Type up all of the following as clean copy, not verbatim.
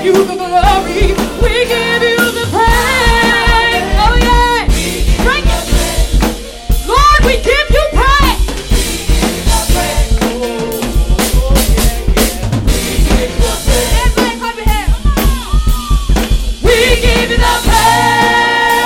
give you the glory. We give you the praise. Oh yeah. Bring it. Lord, we give you praise. Everybody clap your hands. We give you the praise.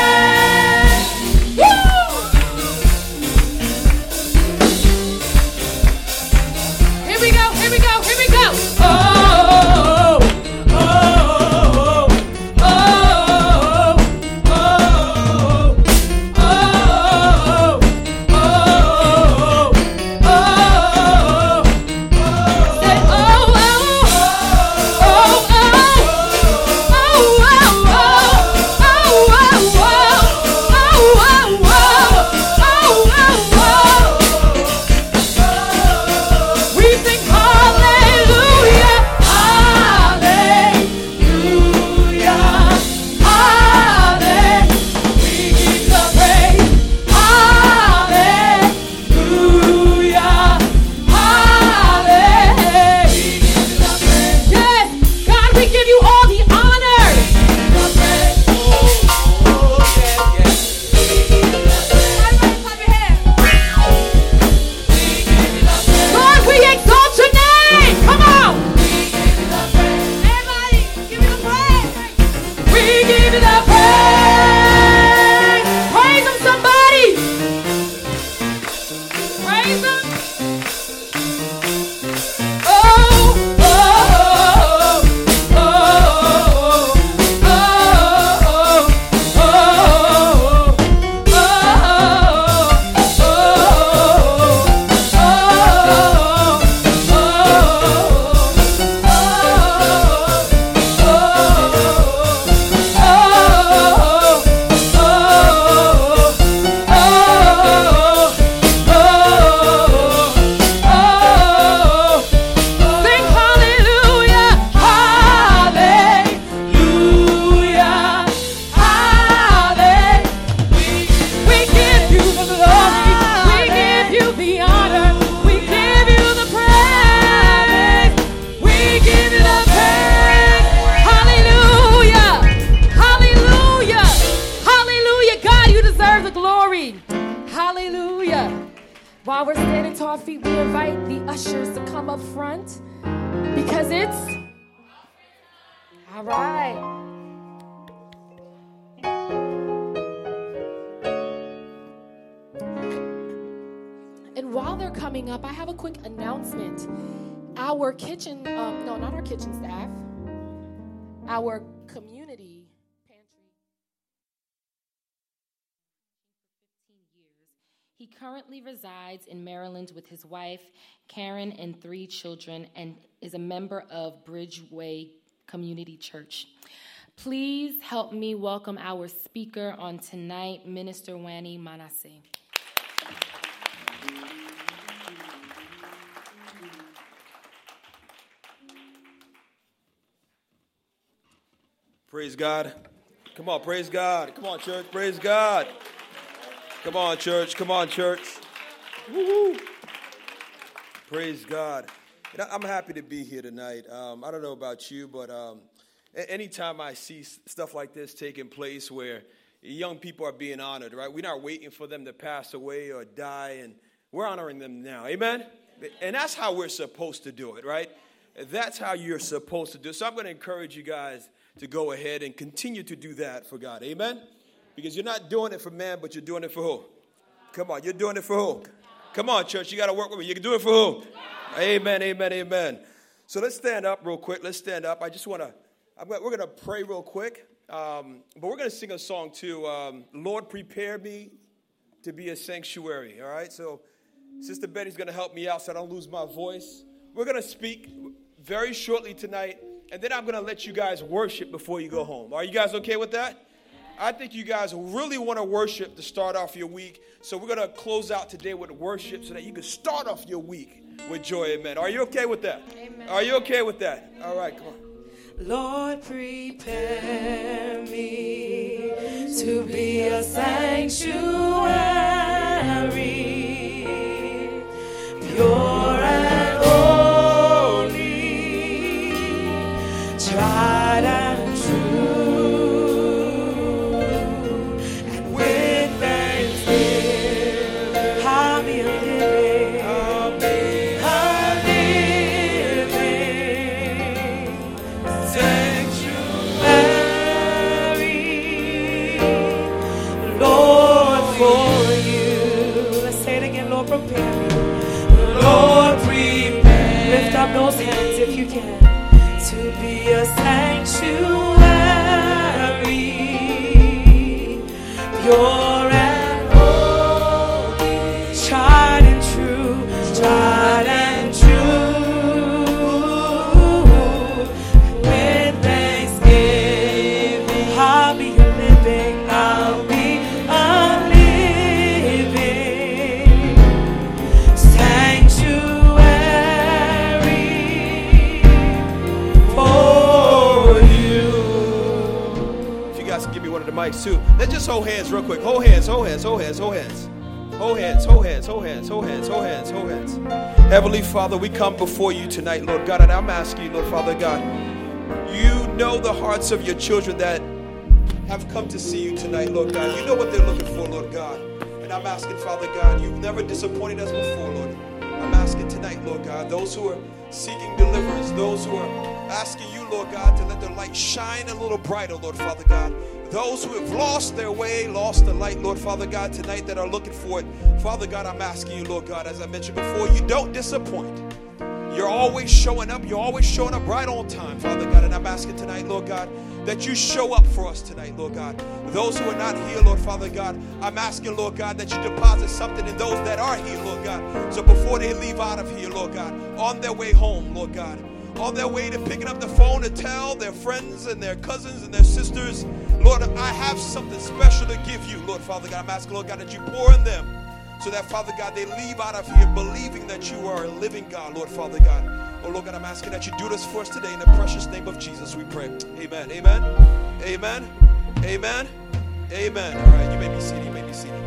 While we're standing to our feet, we invite the ushers to come up front because it's all right. And while they're coming up, I have a quick announcement. Our kitchen, no, not our kitchen staff, our community pantry. He currently resides in Maryland with his wife, Karen, and 3 children, and is a member of Bridgeway Community Church. Please help me welcome our speaker on tonight, Minister Wani Manasseh. Praise God. Come on, praise God. Come on, church, praise God. Come on, church. Come on, church. Woo-hoo. Praise God. And I'm happy to be here tonight. I don't know about you, but anytime I see stuff like this taking place where young people are being honored, right? We're not waiting for them to pass away or die, and we're honoring them now. Amen? And that's how we're supposed to do it, right? That's how you're supposed to do it. So I'm going to encourage you guys to go ahead and continue to do that for God. Amen? Because you're not doing it for man, but you're doing it for who? Come on, you're doing it for who? Come on, church, you got to work with me. You can do it for who? Amen, amen, amen. So let's stand up real quick. Let's stand up. I just want to, we're going to pray real quick. But we're going to sing a song too. Lord, prepare me to be a sanctuary. All right, so Sister Betty's going to help me out so I don't lose my voice. We're going to speak very shortly tonight, and then I'm going to let you guys worship before you go home. Are you guys okay with that? I think you guys really want to worship to start off your week. So we're going to close out today with worship so that you can start off your week with joy. Amen. Are you okay with that? Amen. Are you okay with that? All right, come on. Lord, prepare me to be a sanctuary, pure and holy. Try tried and true. And with thanksgiving, I'll be a living sanctuary, Lord, for you. Let's say it again, Lord, prepare me. Lord, prepare. Lift up those hands if you can. To be a sanctuary, pure and holy, tried and true, tried and true. With thanksgiving, I'll be a living, I'll be a living sanctuary for you. If you guys can give me one of the mics too. Let's just hold hands real quick. Hold hands, hold hands, hold hands, hold hands. Hold hands, hold hands, hold hands, hold hands, hold hands, hold hands. Heavenly Father, we come before you tonight, Lord God, and I'm asking you, Lord Father God, you know the hearts of your children that have come to see you tonight, Lord God. You know what they're looking for, Lord God. And I'm asking, Father God, you've never disappointed us before, Lord. I'm asking tonight, Lord God, those who are seeking deliverance, those who are asking you, Lord God, to let their light shine a little brighter, Lord Father God. Those who have lost their way, lost the light, Lord Father God, tonight that are looking for it. Father God, I'm asking you, Lord God, as I mentioned before, you don't disappoint. You're always showing up. You're always showing up right on time, Father God. And I'm asking tonight, Lord God, that you show up for us tonight, Lord God. Those who are not here, Lord Father God, I'm asking, Lord God, that you deposit something in those that are here, Lord God. So before they leave out of here, Lord God, on their way home, Lord God, on their way to picking up the phone to tell their friends and their cousins and their sisters, Lord, I have something special to give you, Lord Father God. I'm asking, Lord God, that you pour in them so that, Father God, they leave out of here believing that you are a living God, Lord Father God. Oh, Lord God, I'm asking that you do this for us today in the precious name of Jesus, we pray. Amen, amen, amen, amen, amen. All right, you may be seated, you may be seated.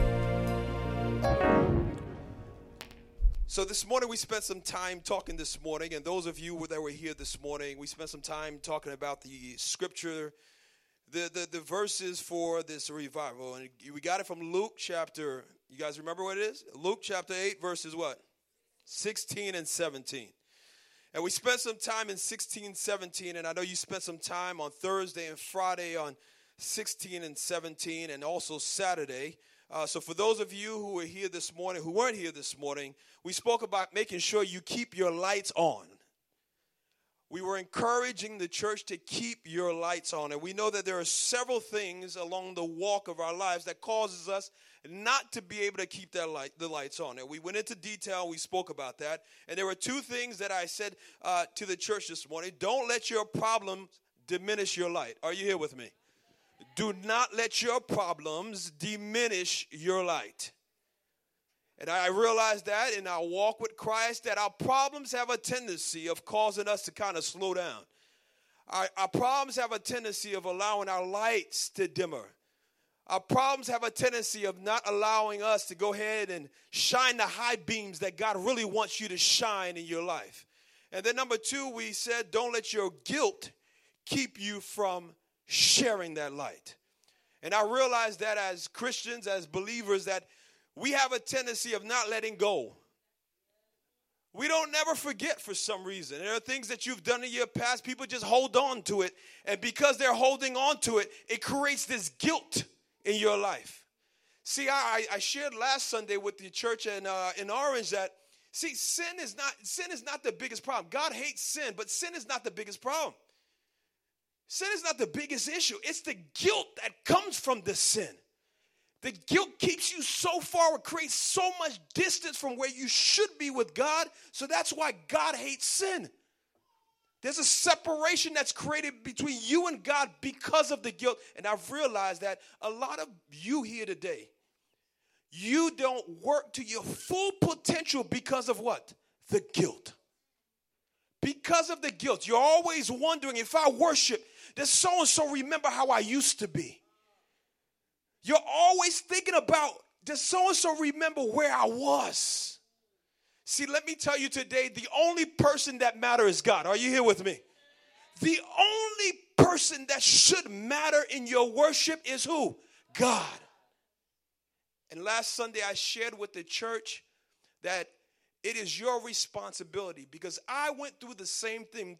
So this morning we spent some time talking this morning, and those of you that were here this morning, we spent some time talking about the scripture, the verses for this revival. And we got it from Luke chapter, you guys remember what it is? Luke chapter 8 verses what? 16 and 17. And we spent some time in 16, 17, and I know you spent some time on Thursday and Friday on 16 and 17, and also Saturday. So for those of you who were here this morning, who weren't here this morning, we spoke about making sure you keep your lights on. We were encouraging the church to keep your lights on. And we know that there are several things along the walk of our lives that causes us not to be able to keep the lights on. And we went into detail, we spoke about that. And there were two things that I said to the church this morning. Don't let your problems diminish your light. Are you here with me? Do not let your problems diminish your light. And I realized that in our walk with Christ, that our problems have a tendency of causing us to kind of slow down. Our problems have a tendency of allowing our lights to dimmer. Our problems have a tendency of not allowing us to go ahead and shine the high beams that God really wants you to shine in your life. And then number two, we said, don't let your guilt keep you from sharing that light. And I realized that as Christians, as believers, that we have a tendency of not letting go. We don't never forget for some reason. There are things that you've done in your past. People just hold on to it. And because they're holding on to it, it creates this guilt in your life. See, I shared last Sunday with the church in Orange that, see, sin is not the biggest problem. God hates sin, but sin is not the biggest problem. Sin is not the biggest issue. It's the guilt that comes from the sin. The guilt keeps you so far, it creates so much distance from where you should be with God. So that's why God hates sin. There's a separation that's created between you and God because of the guilt. And I've realized that a lot of you here today, you don't work to your full potential because of what? The guilt. Because of the guilt. You're always wondering, if I worship, does so-and-so remember how I used to be? You're always thinking about, does so-and-so remember where I was? See, let me tell you today, the only person that matters is God. Are you here with me? The only person that should matter in your worship is who? God. And last Sunday I shared with the church that it is your responsibility, because I went through the same thing.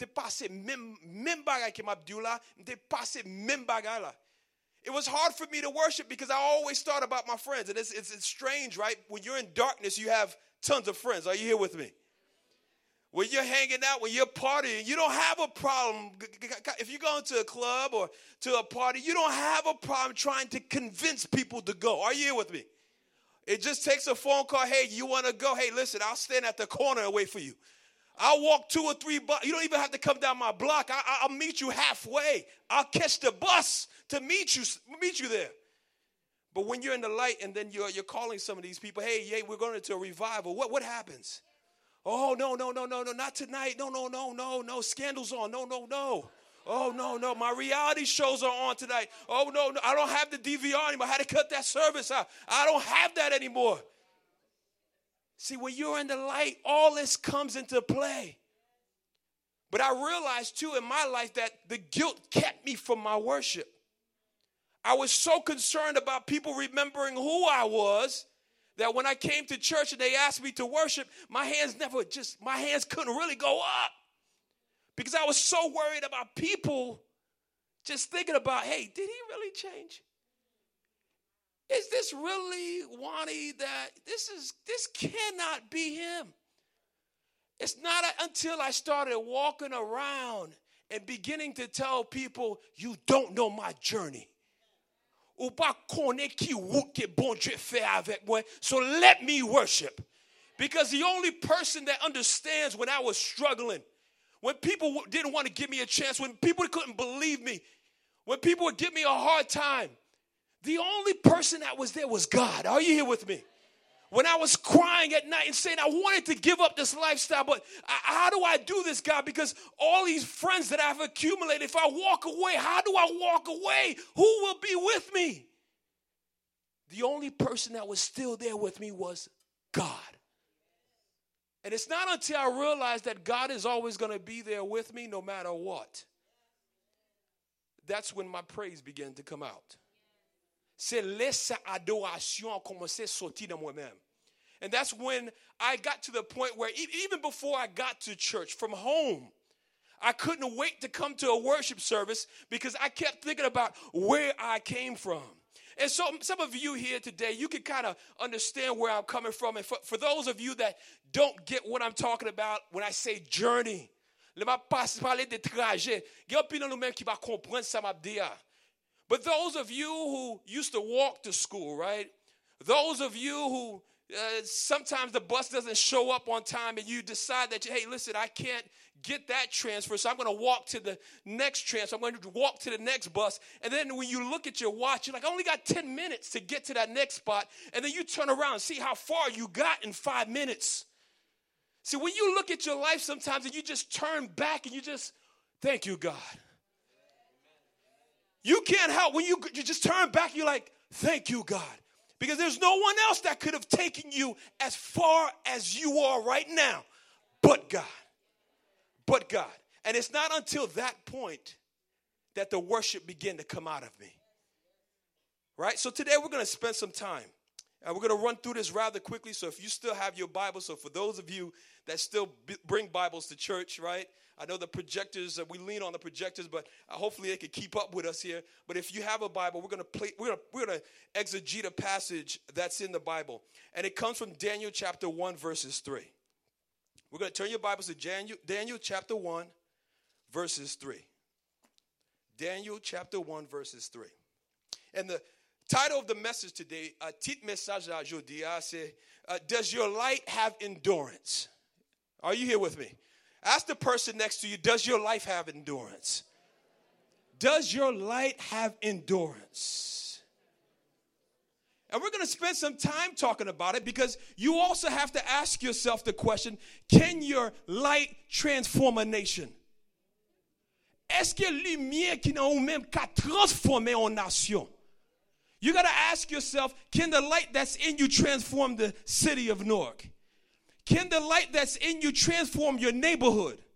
It was hard for me to worship because I always thought about my friends. And it's strange, right? When you're in darkness, you have tons of friends. Are you here with me? When you're hanging out, when you're partying, you don't have a problem. If you're going to a club or to a party, you don't have a problem trying to convince people to go. Are you here with me? It just takes a phone call. Hey, you want to go? Hey, listen, I'll stand at the corner and wait for you. I'll walk 2 or 3 blocks. You don't even have to come down my block. I'll meet you halfway. I'll catch the bus to meet you there. But when you're in the light and then you're calling some of these people, hey, we're going to a revival. What happens? Oh, no, not tonight. No, scandals on. No. Oh, no, my reality shows are on tonight. Oh, no, I don't have the DVR anymore. I had to cut that service out. I don't have that anymore. See, when you're in the light, all this comes into play. But I realized, too, in my life that the guilt kept me from my worship. I was so concerned about people remembering who I was that when I came to church and they asked me to worship, my hands couldn't really go up. Because I was so worried about people just thinking about, hey, did he really change? Is this really Wani that this cannot be him? It's not until I started walking around and beginning to tell people, you don't know my journey. So let me worship. Because the only person that understands when I was struggling, when people didn't want to give me a chance, when people couldn't believe me, when people would give me a hard time, the only person that was there was God. Are you here with me? When I was crying at night and saying I wanted to give up this lifestyle, but how do I do this, God? Because all these friends that I've accumulated, if I walk away, how do I walk away? Who will be with me? The only person that was still there with me was God. And it's not until I realized that God is always going to be there with me no matter what. That's when my praise began to come out. C'est laisser adoration commencer à sortir de moi-même. And that's when I got to the point where even before I got to church from home, I couldn't wait to come to a worship service because I kept thinking about where I came from. And so some of you here today, you can kind of understand where I'm coming from. And for those of you that don't get what I'm talking about when I say journey, but those of you who used to walk to school, right? Those of you who sometimes the bus doesn't show up on time and you decide that, hey, listen, I can't get that transfer, so I'm going to walk to the next transfer. I'm going to walk to the next bus. And then when you look at your watch, you're like, I only got 10 minutes to get to that next spot. And then you turn around and see how far you got in 5 minutes. See, when you look at your life sometimes and you just turn back and you just, thank you, God. You can't help when you just turn back, you're like, thank you, God. Because there's no one else that could have taken you as far as you are right now but God. But God. And it's not until that point that the worship began to come out of me. Right? So today we're going to spend some time. And we're going to run through this rather quickly. So if you still have your Bible, so for those of you that still bring Bibles to church, right? I know the projectors, we lean on the projectors, but hopefully they can keep up with us here. But if you have a Bible, we're going to exegete a passage that's in the Bible. And it comes from Daniel chapter 1, verses 3. We're going to turn your Bibles to Daniel chapter 1, verses 3. Daniel chapter 1, verses 3. And the title of the message today, Tit message aujourd'hui, c'est does your light have endurance? Are you here with me? Ask the person next to you, does your life have endurance? Does your light have endurance? And we're going to spend some time talking about it because you also have to ask yourself the question, can your light transform a nation? Est-ce que lumière qui n'a même qu'à transformer une nation? You got to ask yourself, can the light that's in you transform the city of Newark? Can the light that's in you transform your neighborhood?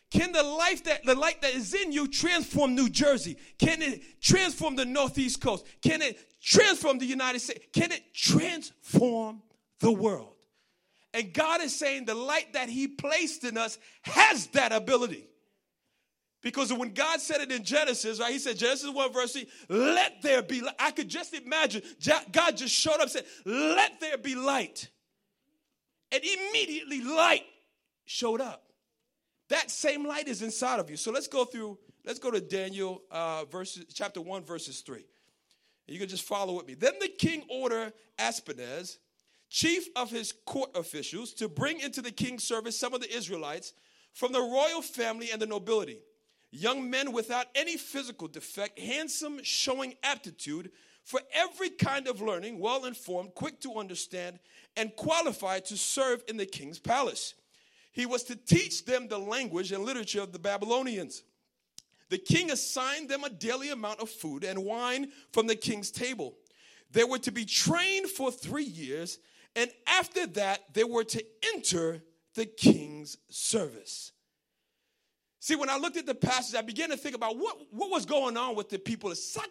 Can the light that is in you transform New Jersey? Can it transform the Northeast Coast? Can it transform the United States? Can it transform the world? And God is saying the light that he placed in us has that ability. Because when God said it in Genesis, right, he said, Genesis 1 verse 3, let there be light. I could just imagine God just showed up and said, let there be light. And immediately light showed up. That same light is inside of you. So let's go to Daniel chapter 1, verses 3. You can just follow with me. Then the king ordered Aspenaz, chief of his court officials, to bring into the king's service some of the Israelites from the royal family and the nobility, young men without any physical defect, handsome, showing aptitude for every kind of learning, well-informed, quick to understand, and qualified to serve in the king's palace. He was to teach them the language and literature of the Babylonians. The king assigned them a daily amount of food and wine from the king's table. They were to be trained for 3 years, and after that, they were to enter the king's service. See, when I looked at the passage, I began to think about what was going on with the people. To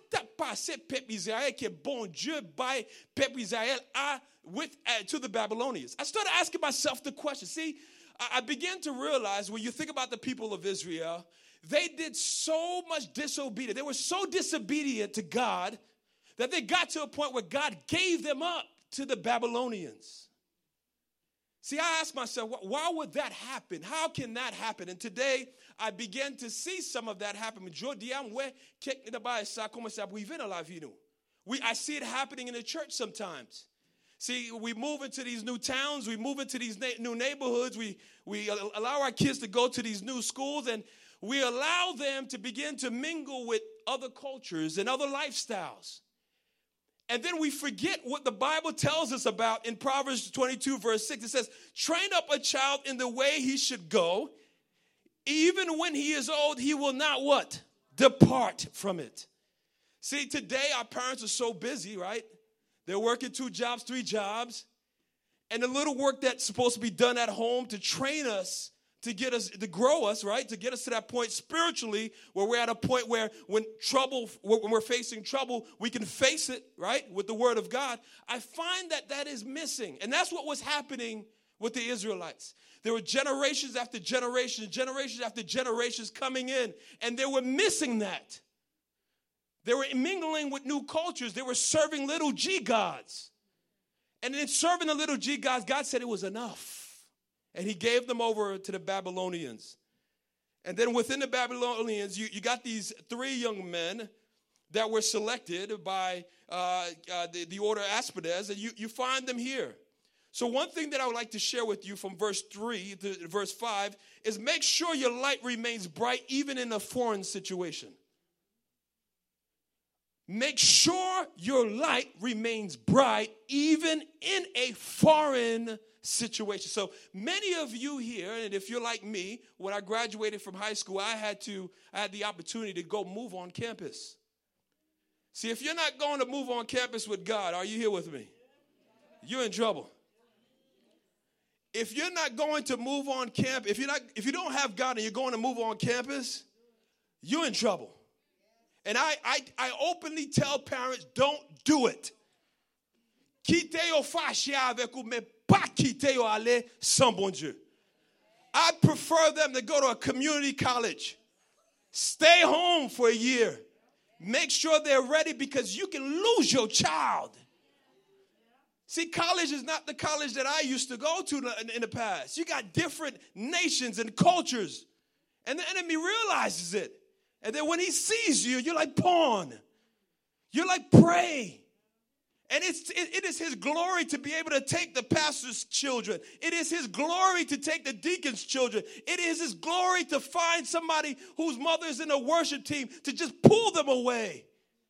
the Babylonians. I started asking myself the question. See, I began to realize when you think about the people of Israel, they did so much disobedience. They were so disobedient to God that they got to a point where God gave them up to the Babylonians. See, I asked myself, why would that happen? How can that happen? And today, I began to see some of that happen. I see it happening in the church sometimes. See, we move into these new towns, we move into these new neighborhoods, we allow our kids to go to these new schools, and we allow them to begin to mingle with other cultures and other lifestyles. And then we forget what the Bible tells us about in Proverbs 22, verse 6. It says, train up a child in the way he should go. Even when he is old, he will not what? Depart from it. See, today our parents are so busy, right? They're working 2 jobs, 3 jobs. And the little work that's supposed to be done at home to train us, to get us, to grow us, right? To get us to that point spiritually where we're at a point where when we're facing trouble, we can face it, right? With the word of God. I find that is missing. And that's what was happening with the Israelites. There were generations after generations after generations coming in, and they were missing that. They were mingling with new cultures. They were serving little g gods. And in serving the little g gods, God said it was enough. And he gave them over to the Babylonians. And then within the Babylonians, you got these 3 young men that were selected by the order Aspenaz, and you find them here. So one thing that I would like to share with you from verse 3 to verse 5 is make sure your light remains bright even in a foreign situation. Make sure your light remains bright even in a foreign situation. So many of you here, and if you're like me, when I graduated from high school, I had the opportunity to go move on campus. See, if you're not going to move on campus with God, are you here with me? You're in trouble. If you're not going to move on campus, if you don't have God and you're going to move on campus, you're in trouble. And I openly tell parents, don't do it. I prefer them to go to a community college. Stay home for a year. Make sure they're ready because you can lose your child. See, college is not the college that I used to go to in the past. You got different nations and cultures. And the enemy realizes it. And then when he sees you, you're like pawn. You're like prey. And it is his glory to be able to take the pastor's children. It is his glory to take the deacon's children. It is his glory to find somebody whose mother is in a worship team to just pull them away.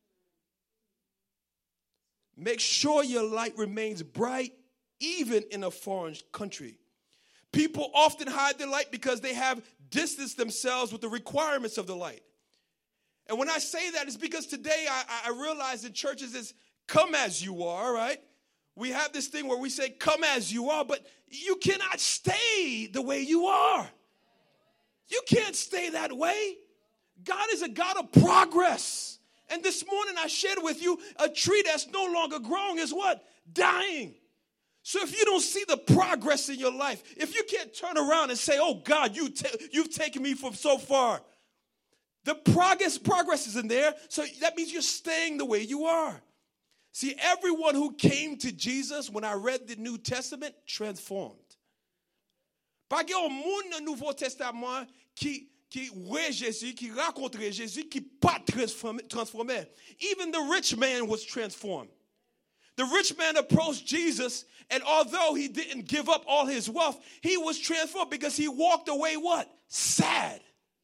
Make sure your light remains bright even in a foreign country. People often hide their light because they have distanced themselves with the requirements of the light. And when I say that, it's because today I realize in churches it's come as you are, right? We have this thing where we say come as you are, but you cannot stay the way you are. You can't stay that way. God is a God of progress. And this morning I shared with you a tree that's no longer growing is what? Dying. So if you don't see the progress in your life, if you can't turn around and say, oh God, you've taken me from so far. The progress is in there, so that means you're staying the way you are. See, everyone who came to Jesus, when I read the New Testament, transformed. Pas qu'il y a un monde dans le Nouveau Testament qui voit Jésus, qui rencontrait Jésus, qui pas transformé. Even the rich man was transformed. The rich man approached Jesus, and although he didn't give up all his wealth, he was transformed because he walked away what? Sad.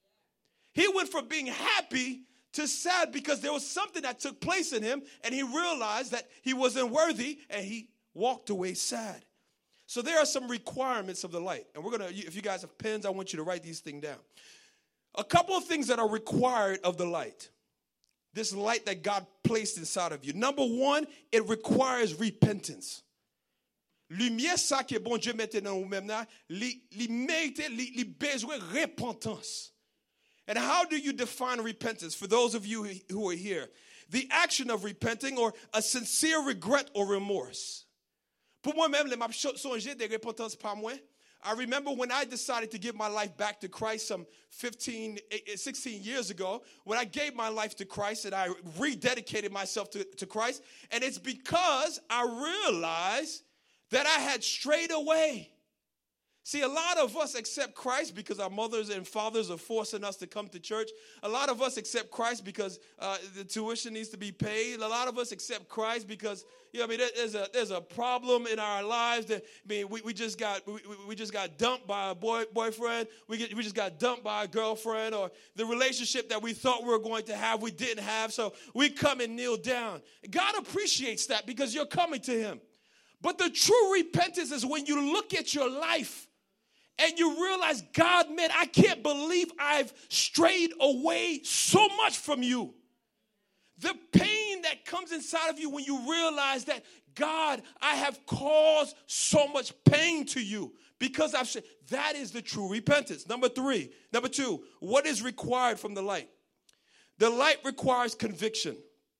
He went from being happy to sad because there was something that took place in him, and he realized that he wasn't worthy, and he walked away sad. So there are some requirements of the light. And we're going to, if you guys have pens, I want you to write these things down. A couple of things that are required of the light. This light that God placed inside of you. Number one, it requires repentance. Lumière, ça que bon Dieu mette dans vous-même là, li mérite, li besoin repentance. And how do you define repentance? For those of you who are here, the action of repenting or a sincere regret or remorse. Pour moi-même, les m'a songé de repentance par moi. I remember when I decided to give my life back to Christ some 16 years ago, when I gave my life to Christ and I rededicated myself to Christ, and it's because I realized that I had strayed away. See, a lot of us accept Christ because our mothers and fathers are forcing us to come to church. A lot of us accept Christ because the tuition needs to be paid. A lot of us accept Christ because, there's a problem in our lives. That, we just got dumped by a boyfriend. We just got dumped by a girlfriend, or the relationship that we thought we were going to have, we didn't have. So we come and kneel down. God appreciates that because you're coming to him. But the true repentance is when you look at your life and you realize, God, man, I can't believe I've strayed away so much from you. The pain that comes inside of you when you realize that, God, I have caused so much pain to you because I've said, that is the true repentance. Number two, what is required from the light? The light requires conviction.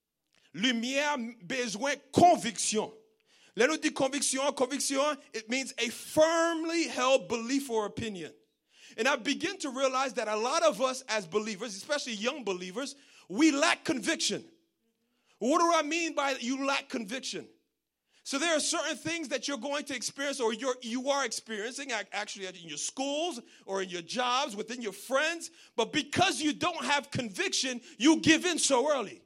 Lumière besoin conviction. Let nous dire conviction, it means a firmly held belief or opinion. And I begin to realize that a lot of us as believers, especially young believers, we lack conviction. What do I mean by you lack conviction? So there are certain things that you're going to experience or you are experiencing actually in your schools or in your jobs, within your friends. But because you don't have conviction, you give in so early.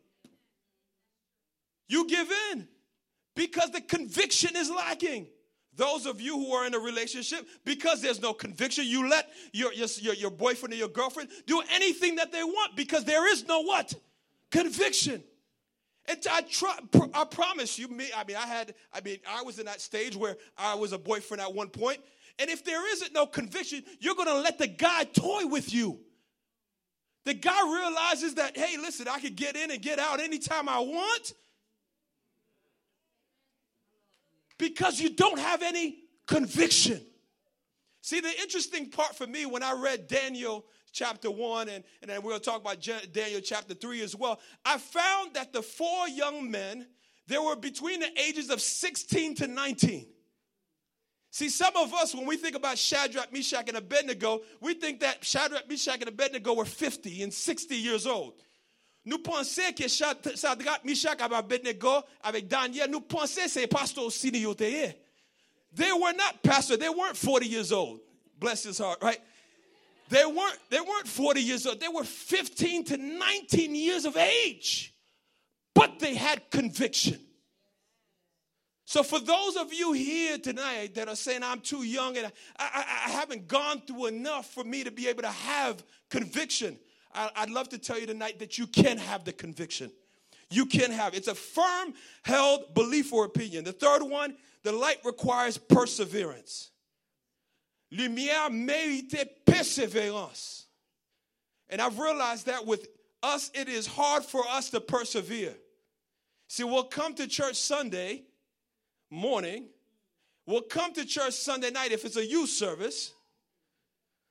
You give in. Because the conviction is lacking. Those of you who are in a relationship, because there's no conviction, you let your boyfriend or your girlfriend do anything that they want because there is no what? Conviction. And I promise you, I was in that stage where I was a boyfriend at one point, and if there isn't no conviction, you're going to let the guy toy with you. The guy realizes that, hey, listen, I can get in and get out anytime I want. Because you don't have any conviction. See, the interesting part for me when I read Daniel chapter 1, and then we'll talk about Daniel chapter 3 as well, I found that the 4 young men, they were between the ages of 16 to 19. See, some of us, when we think about Shadrach, Meshach, and Abednego, we think that Shadrach, Meshach, and Abednego were 50 and 60 years old. Nous pensons que Shadrach, Meshach, et Abednego, avec Daniel, nous pensons que c'est pasteur aussi de yote. They were not pastor. They weren't 40 years old. Bless his heart, right? They weren't 40 years old. They were 15 to 19 years of age. But they had conviction. So for those of you here tonight that are saying, I'm too young and I haven't gone through enough for me to be able to have conviction, I'd love to tell you tonight that you can have the conviction. You can have. It's a firm held belief or opinion. The third one, the light requires perseverance. Lumière mérite persévérance. And I've realized that with us, it is hard for us to persevere. See, we'll come to church Sunday morning. We'll come to church Sunday night if it's a youth service.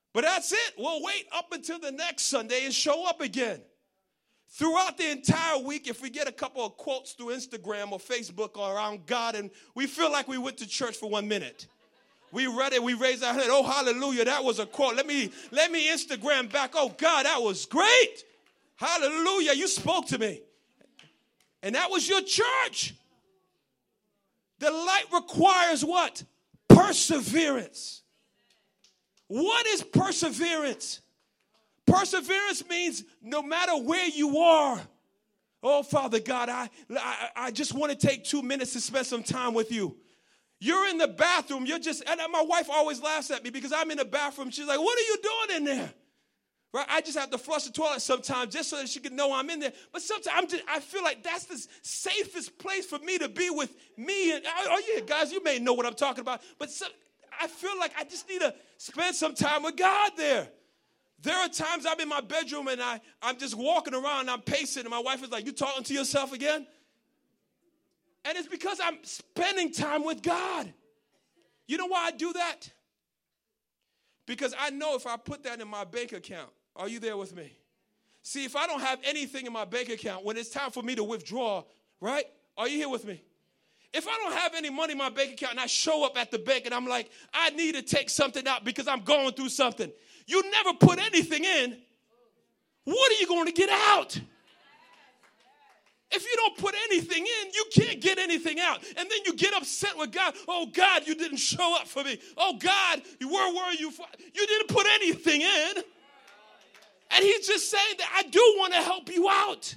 But that's it. We'll wait up until the next Sunday and show up again. Throughout the entire week, if we get a couple of quotes through Instagram or Facebook or around God and we feel like we went to church for 1 minute. We read it, we raised our hand. Oh, hallelujah, that was a quote. Let me Instagram back. Oh, God, that was great. Hallelujah, you spoke to me. And that was your church. The light requires what? Perseverance. What is perseverance? Perseverance means no matter where you are. Oh, Father God, I just want to take 2 minutes to spend some time with you. You're in the bathroom. And my wife always laughs at me because I'm in the bathroom. She's like, what are you doing in there? Right? I just have to flush the toilet sometimes just so that she can know I'm in there. But sometimes I feel like that's the safest place for me to be with me. And, oh, yeah, guys, you may know what I'm talking about. But I feel like I just need to spend some time with God there. There are times I'm in my bedroom and I'm just walking around and I'm pacing. And my wife is like, you talking to yourself again? And it's because I'm spending time with God. You know why I do that? Because I know if I put that in my bank account, are you there with me? See, if I don't have anything in my bank account, when it's time for me to withdraw, right? Are you here with me? If I don't have any money in my bank account and I show up at the bank and I'm like, I need to take something out because I'm going through something. You never put anything in. What are you going to get out? If you don't put anything in, you can't get anything out. And then you get upset with God. Oh, God, you didn't show up for me. Oh, God, where were you? You didn't put anything in. And he's just saying that I do want to help you out.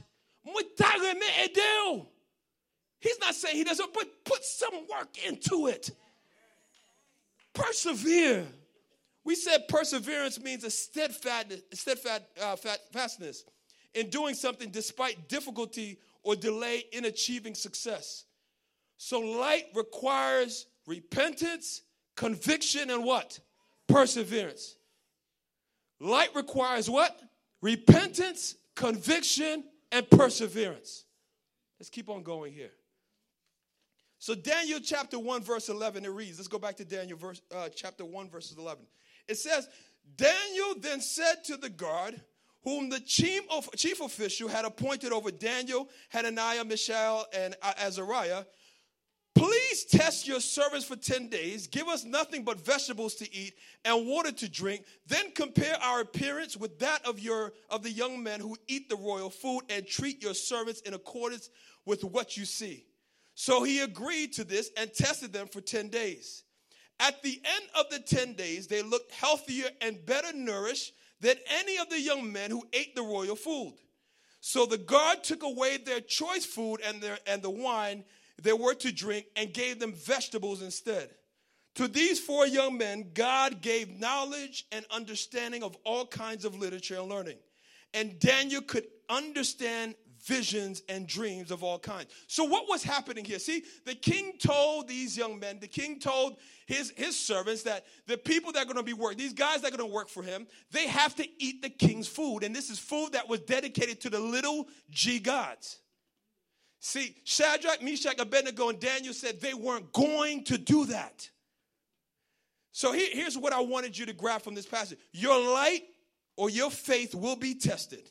He's not saying he doesn't, but put some work into it. Persevere. We said perseverance means a steadfastness in doing something despite difficulty or delay in achieving success. So light requires repentance, conviction, and what? Perseverance. Light requires what? Repentance, conviction, and perseverance. Let's keep on going here. So Daniel chapter 1, verse 11, it reads, let's go back to Daniel chapter 1, verses 11. It says, Daniel then said to the guard, whom the chief official had appointed over Daniel, Hananiah, Mishael, and Azariah, please test your servants for 10 days. Give us nothing but vegetables to eat and water to drink. Then compare our appearance with that of the young men who eat the royal food and treat your servants in accordance with what you see. So he agreed to this and tested them for 10 days. At the end of the 10 days, they looked healthier and better nourished than any of the young men who ate the royal food. So the guard took away their choice food and the wine they were to drink and gave them vegetables instead. To these 4 young men, God gave knowledge and understanding of all kinds of literature and learning. And Daniel could understand visions and dreams of all kinds. So what was happening here? See, the king told these young men, the king told his servants that the people that are going to be working, these guys that are going to work for him, they have to eat the king's food. And this is food that was dedicated to the little g gods. See, Shadrach, Meshach, Abednego, and Daniel said they weren't going to do that. So here's what I wanted you to grab from this passage. Your light or your faith will be tested.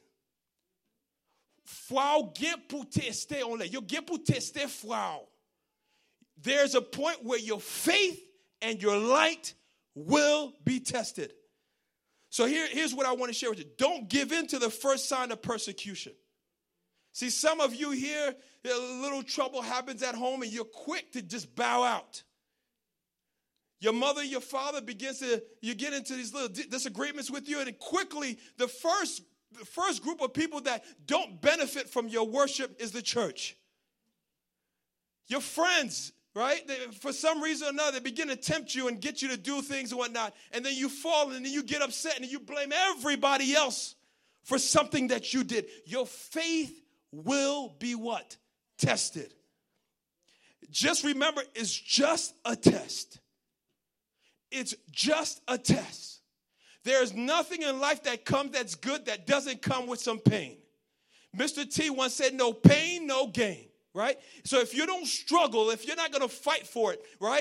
There's a point where your faith and your light will be tested. So here's what I want to share with you. Don't give in to the first sign of persecution. See, some of you here, a little trouble happens at home and you're quick to just bow out. Your mother, your father you get into these little disagreements with you, and quickly the first group of people that don't benefit from your worship is the church. Your friends, right? For some reason or another, they begin to tempt you and get you to do things and whatnot. And then you fall and then you get upset and you blame everybody else for something that you did. Your faith will be what? Tested. Just remember, it's just a test. It's just a test. There's nothing in life that comes that's good that doesn't come with some pain. Mr. T once said, no pain, no gain, right? So if you don't struggle, if you're not going to fight for it, right?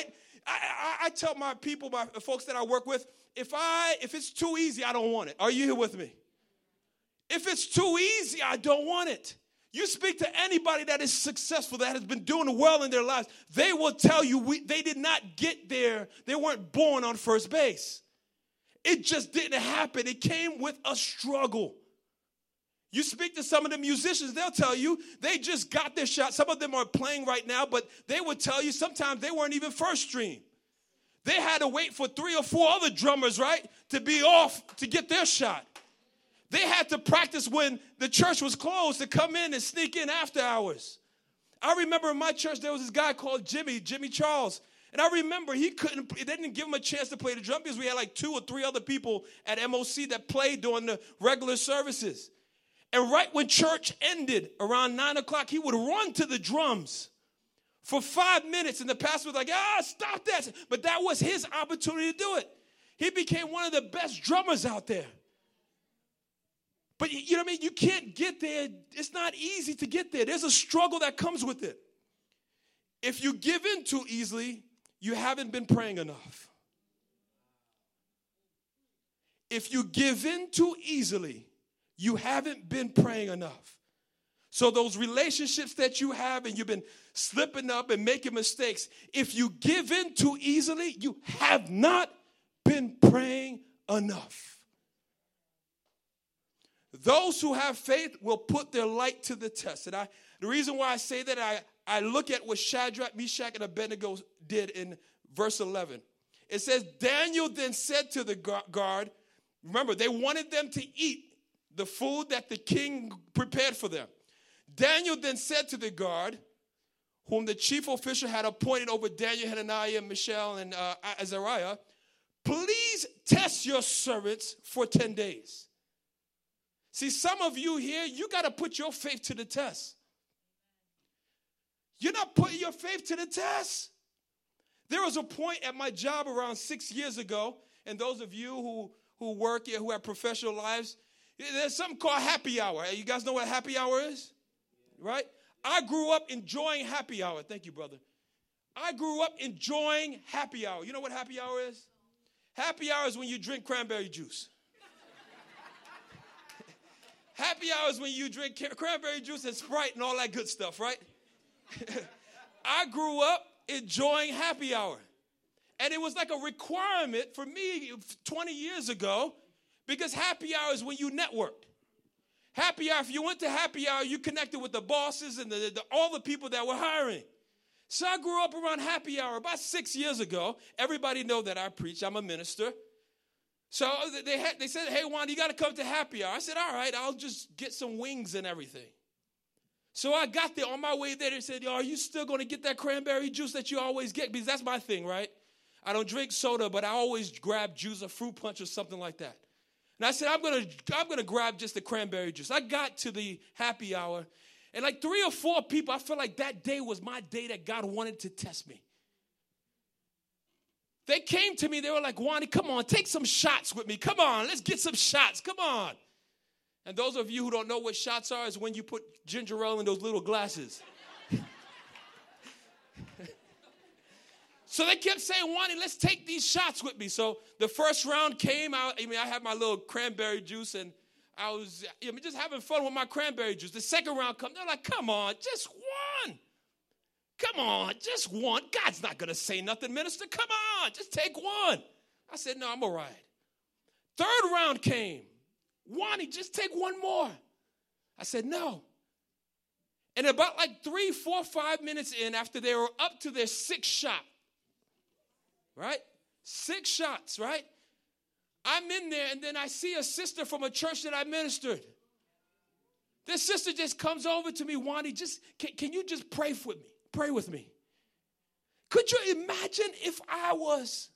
I tell my people, my folks that I work with, if it's too easy, I don't want it. Are you here with me? If it's too easy, I don't want it. You speak to anybody that is successful, that has been doing well in their lives, they will tell you they did not get there. They weren't born on first base. It just didn't happen. It came with a struggle. You speak to some of the musicians, they'll tell you they just got their shot. Some of them are playing right now, but they would tell you sometimes they weren't even first stream. They had to wait for 3 or 4 other drummers, right, to be off to get their shot. They had to practice when the church was closed to come in and sneak in after hours. I remember in my church there was this guy called Jimmy Charles. And I remember they didn't give him a chance to play the drum because we had like 2 or 3 other people at MOC that played during the regular services. And right when church ended, around 9 o'clock, he would run to the drums for 5 minutes. And the pastor was like, stop that. But that was his opportunity to do it. He became one of the best drummers out there. But you know what I mean? You can't get there. It's not easy to get there. There's a struggle that comes with it. If you give in too easily, you haven't been praying enough. If you give in too easily, you haven't been praying enough. So those relationships that you have and you've been slipping up and making mistakes, if you give in too easily, you have not been praying enough. Those who have faith will put their light to the test. And the reason why I say that, I look at what Shadrach, Meshach, and Abednego did in verse 11. It says, Daniel then said to the guard, remember, they wanted them to eat the food that the king prepared for them. Daniel then said to the guard, whom the chief official had appointed over Daniel, Hananiah, Mishael, and Azariah, please test your servants for 10 days. See, some of you here, you got to put your faith to the test. You're not putting your faith to the test. There was a point at my job around 6 years ago, and those of you who work here, who have professional lives, there's something called happy hour. You guys know what happy hour is? Right? I grew up enjoying happy hour. Thank you, brother. I grew up enjoying happy hour. You know what happy hour is? Happy hour is when you drink cranberry juice. Happy hour is when you drink cranberry juice and Sprite and all that good stuff, right? I grew up enjoying happy hour. And it was like a requirement for me 20 years ago because happy hour is when you networked. Happy hour, if you went to happy hour, you connected with the bosses and all the people that were hiring. So I grew up around happy hour. About 6 years ago, everybody know that I preach. I'm a minister. So they said, hey, Juan, you got to come to happy hour. I said, all right, I'll just get some wings and everything. So I got there. On my way there, they said, are you still going to get that cranberry juice that you always get? Because that's my thing, right? I don't drink soda, but I always grab juice, a fruit punch or something like that. And I said, I'm gonna grab just the cranberry juice. I got to the happy hour, and like 3 or 4 people, I felt like that day was my day that God wanted to test me. They came to me. They were like, Wani, come on, take some shots with me. Come on, let's get some shots. Come on. And those of you who don't know what shots are is when you put ginger ale in those little glasses. So they kept saying, Wani, let's take these shots with me. So the first round came out. I had my little cranberry juice, and I was just having fun with my cranberry juice. The second round comes. They're like, come on, just one. Come on, just one. God's not going to say nothing, minister. Come on, just take one. I said, no, I'm all right. Third round came. Wani, just take one more. I said, no. And about like 3, 4, 5 minutes in, after they were up to their 6th shot, right? 6 shots, right? I'm in there, and then I see a sister from a church that I ministered. This sister just comes over to me, Wani, can you just pray with me? Pray with me. Could you imagine if I was?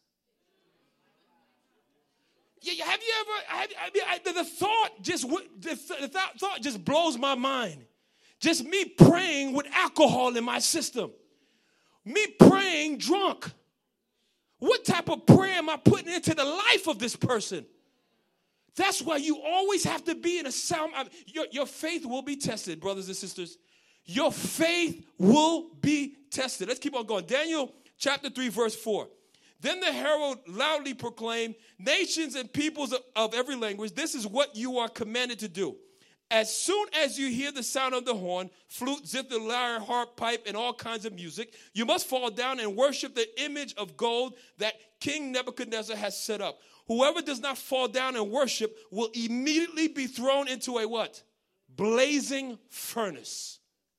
Yeah, have you ever? The thought just blows my mind. Just me praying with alcohol in my system. Me praying drunk. What type of prayer am I putting into the life of this person? That's why you always have to be in a sound. Your faith will be tested, brothers and sisters. Your faith will be tested. Let's keep on going. Daniel chapter 3, verse 4. Then the herald loudly proclaimed, nations and peoples of every language, this is what you are commanded to do. As soon as you hear the sound of the horn, flute, zither, lyre, harp, pipe, and all kinds of music, you must fall down and worship the image of gold that King Nebuchadnezzar has set up. Whoever does not fall down and worship will immediately be thrown into a what? Blazing furnace.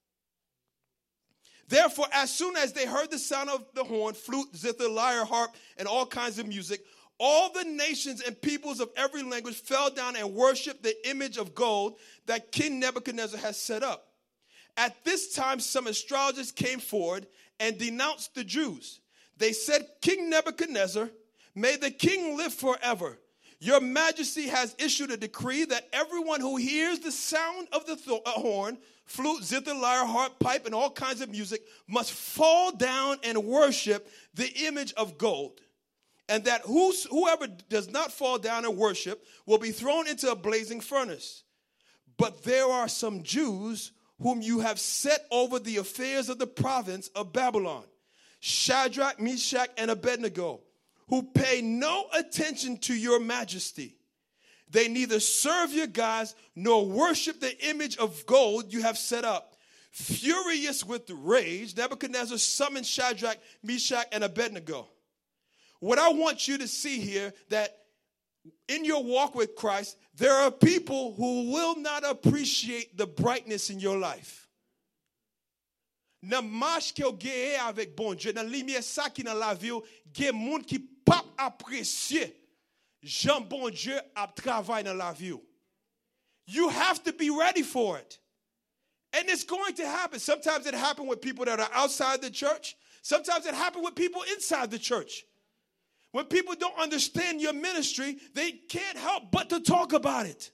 Therefore, as soon as they heard the sound of the horn, flute, zither, lyre, harp, and all kinds of music, all the nations and peoples of every language fell down and worshiped the image of gold that King Nebuchadnezzar has set up. At this time, some astrologers came forward and denounced the Jews. They said, King Nebuchadnezzar, may the king live forever. Your majesty has issued a decree that everyone who hears the sound of the horn, flute, zither, lyre, harp, pipe, and all kinds of music must fall down and worship the image of gold. And that whoever does not fall down and worship will be thrown into a blazing furnace. But there are some Jews whom you have set over the affairs of the province of Babylon, Shadrach, Meshach, and Abednego, who pay no attention to your majesty. They neither serve your gods nor worship the image of gold you have set up. Furious with rage, Nebuchadnezzar summoned Shadrach, Meshach, and Abednego. What I want you to see here, that in your walk with Christ, there are people who will not appreciate the brightness in your life. Nan marche ke ou geye avec bon Dieu, nan lumière sa ki nan la vie ou, gen moun ki pap apprécier jan bon Dieu ap travail nan la vie ou. You have to be ready for it. And it's going to happen. Sometimes it happens with people that are outside the church. Sometimes it happens with people inside the church. When people don't understand your ministry, they can't help but to talk about it.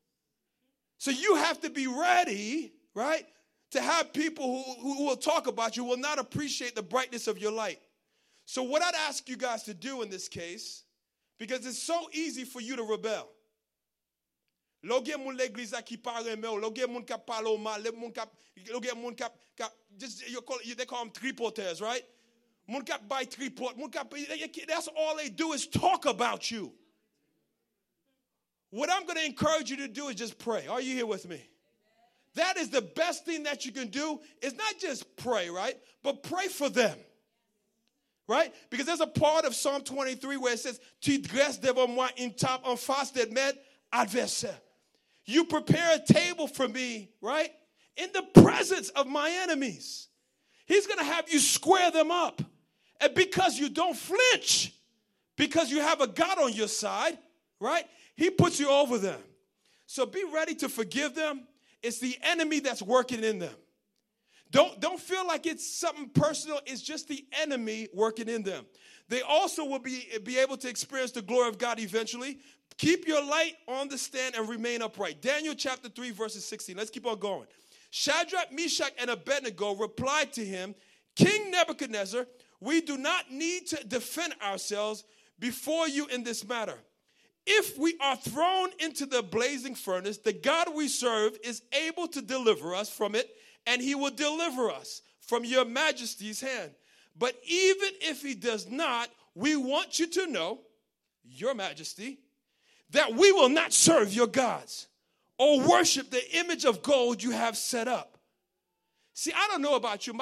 So you have to be ready, right, to have people who will talk about you, will not appreciate the brightness of your light. So what I'd ask you guys to do in this case, because it's so easy for you to rebel. Loge moun l'église qui parle mal, loge moun k'ap parle mal, loge moun k'ap just they call them tripoteurs, right? Moun k'ap buy tripot, moun k'ap, that's all they do is talk about you. What I'm going to encourage you to do is just pray. Are you here with me? That is the best thing that you can do. It's not just pray, right? But pray for them. Right? Because there's a part of Psalm 23 where it says, Tu dresses devant moi une table en face de mes adversaires. You prepare a table for me, right? In the presence of my enemies. He's going to have you square them up. And because you don't flinch, because you have a God on your side, right? He puts you over them. So be ready to forgive them. It's the enemy that's working in them. Don't feel like it's something personal. It's just the enemy working in them. They also will be able to experience the glory of God eventually. Keep your light on the stand and remain upright. Daniel chapter 3, verses 16. Let's keep on going. Shadrach, Meshach, and Abednego replied to him, King Nebuchadnezzar, we do not need to defend ourselves before you in this matter. If we are thrown into the blazing furnace, the God we serve is able to deliver us from it, and he will deliver us from your majesty's hand. But even if he does not, we want you to know, your majesty, that we will not serve your gods or worship the image of gold you have set up. See, I don't know about you.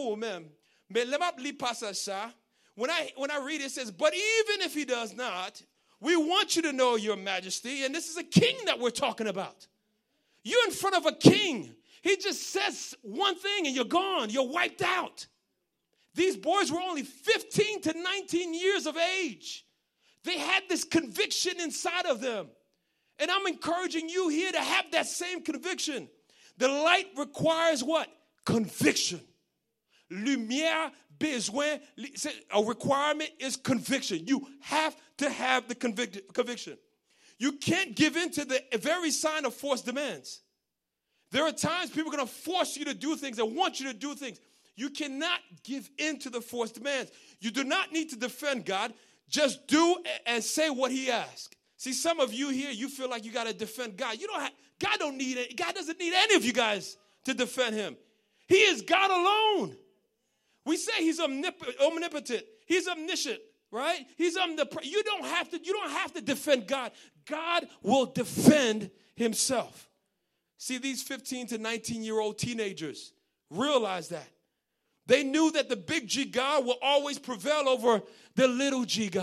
When I read it, it says, but even if he does not, we want you to know, your majesty, and this is a king that we're talking about. You're in front of a king. He just says one thing and you're gone. You're wiped out. These boys were only 15 to 19 years of age. They had this conviction inside of them. And I'm encouraging you here to have that same conviction. The light requires what? Conviction. Lumière, besoin, a requirement is conviction. You have to have the conviction. You can't give in to the very sign of forced demands. There are times people are going to force you to do things and want you to do things. You cannot give in to the forced demands. You do not need to defend God. Just do and say what he asks. See, some of you here, you feel like you got to defend God. God don't need it. God doesn't need any of you guys to defend him. He is God alone. We say he's omnipotent. He's omniscient. right? He's omnipresent. You don't have to defend God. God will defend himself. See, these 15 to 19-year-old teenagers realize that. They knew that the big G God will always prevail over the little G God.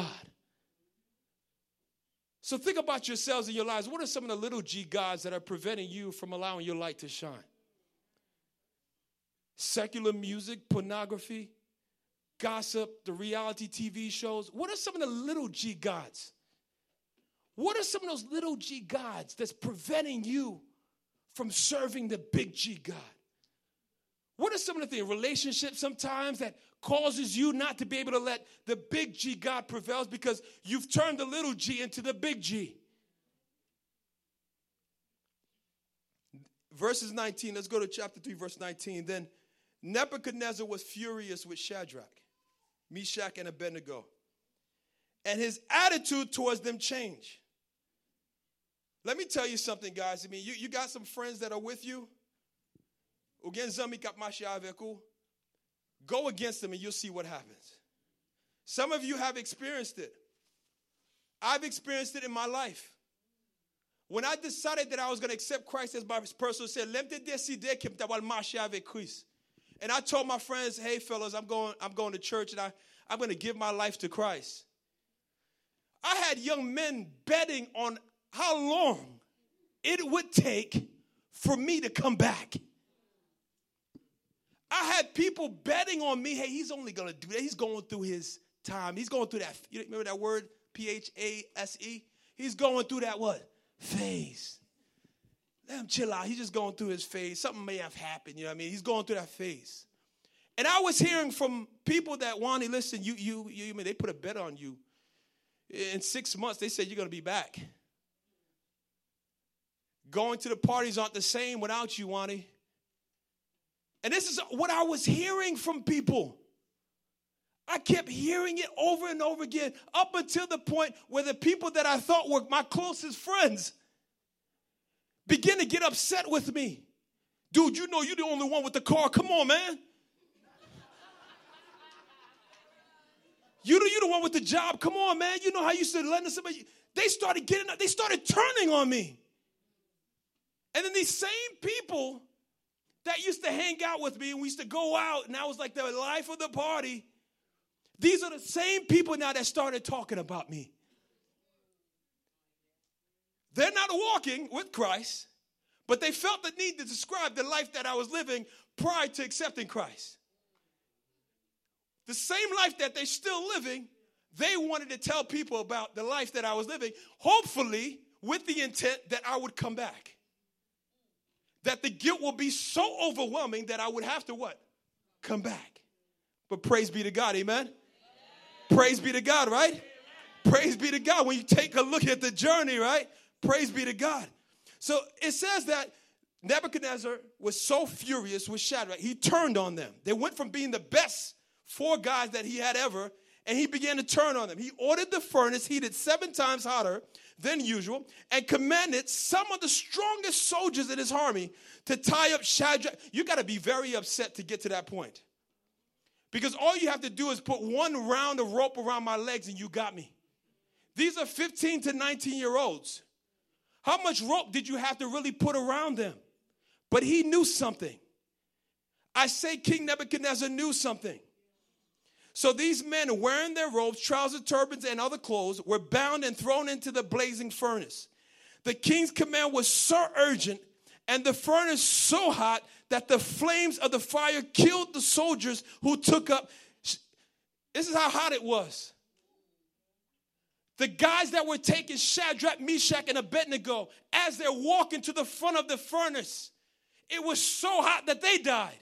So think about yourselves and your lives. What are some of the little G gods that are preventing you from allowing your light to shine? Secular music, pornography, gossip, the reality TV shows. What are some of the little G gods? What are some of those little G gods that's preventing you from serving the big G God? What are some of the things, relationships sometimes that causes you not to be able to let the big G God prevail because you've turned the little G into the big G? Verses 19, let's go to chapter 3, verse 19. Then Nebuchadnezzar was furious with Shadrach, Meshach, and Abednego, and his attitude towards them changed. Let me tell you something, guys. I mean, you got some friends that are with you. Go against them and you'll see what happens. Some of you have experienced it. I've experienced it in my life. When I decided that I was going to accept Christ as my personal Savior, and I told my friends, hey, fellas, I'm going to church and I'm going to give my life to Christ. I had young men betting on how long it would take for me to come back. I had people betting on me, hey, he's only going to do that. He's going through his time. He's going through that, you remember that word, P-H-A-S-E? He's going through that what? Phase. Let him chill out. He's just going through his phase. Something may have happened, you know what I mean? He's going through that phase. And I was hearing from people that, Wani, listen, they put a bet on you. In 6 months, they said you're going to be back. Going to the parties aren't the same without you, Wani. And this is what I was hearing from people. I kept hearing it over and over again up until the point where the people that I thought were my closest friends began to get upset with me. Dude, you know you're the only one with the car. Come on, man. You're the one with the job. Come on, man. You know how you used to lend to somebody. They started turning on me. And then these same people that used to hang out with me and we used to go out and I was like the life of the party, these are the same people now that started talking about me. They're not walking with Christ, but they felt the need to describe the life that I was living prior to accepting Christ. The same life that they're still living, they wanted to tell people about the life that I was living, hopefully with the intent that I would come back. That the guilt will be so overwhelming that I would have to what? Come back. But praise be to God, amen? Amen. Praise be to God, right? Amen. Praise be to God. When you take a look at the journey, right? Praise be to God. So it says that Nebuchadnezzar was so furious with Shadrach, he turned on them. They went from being the best 4 guys that he had ever, and he began to turn on them. He ordered the furnace heated 7 times hotter than usual and commanded some of the strongest soldiers in his army to tie up Shadrach. You got to be very upset to get to that point. Because all you have to do is put 1 round of rope around my legs and you got me. These are 15 to 19-year-olds. How much rope did you have to really put around them? But he knew something. I say King Nebuchadnezzar knew something. So these men, wearing their robes, trousers, turbans, and other clothes, were bound and thrown into the blazing furnace. The king's command was so urgent and the furnace so hot that the flames of the fire killed the soldiers who took up. This is how hot it was. The guys that were taking Shadrach, Meshach, and Abednego, as they're walking to the front of the furnace, it was so hot that they died.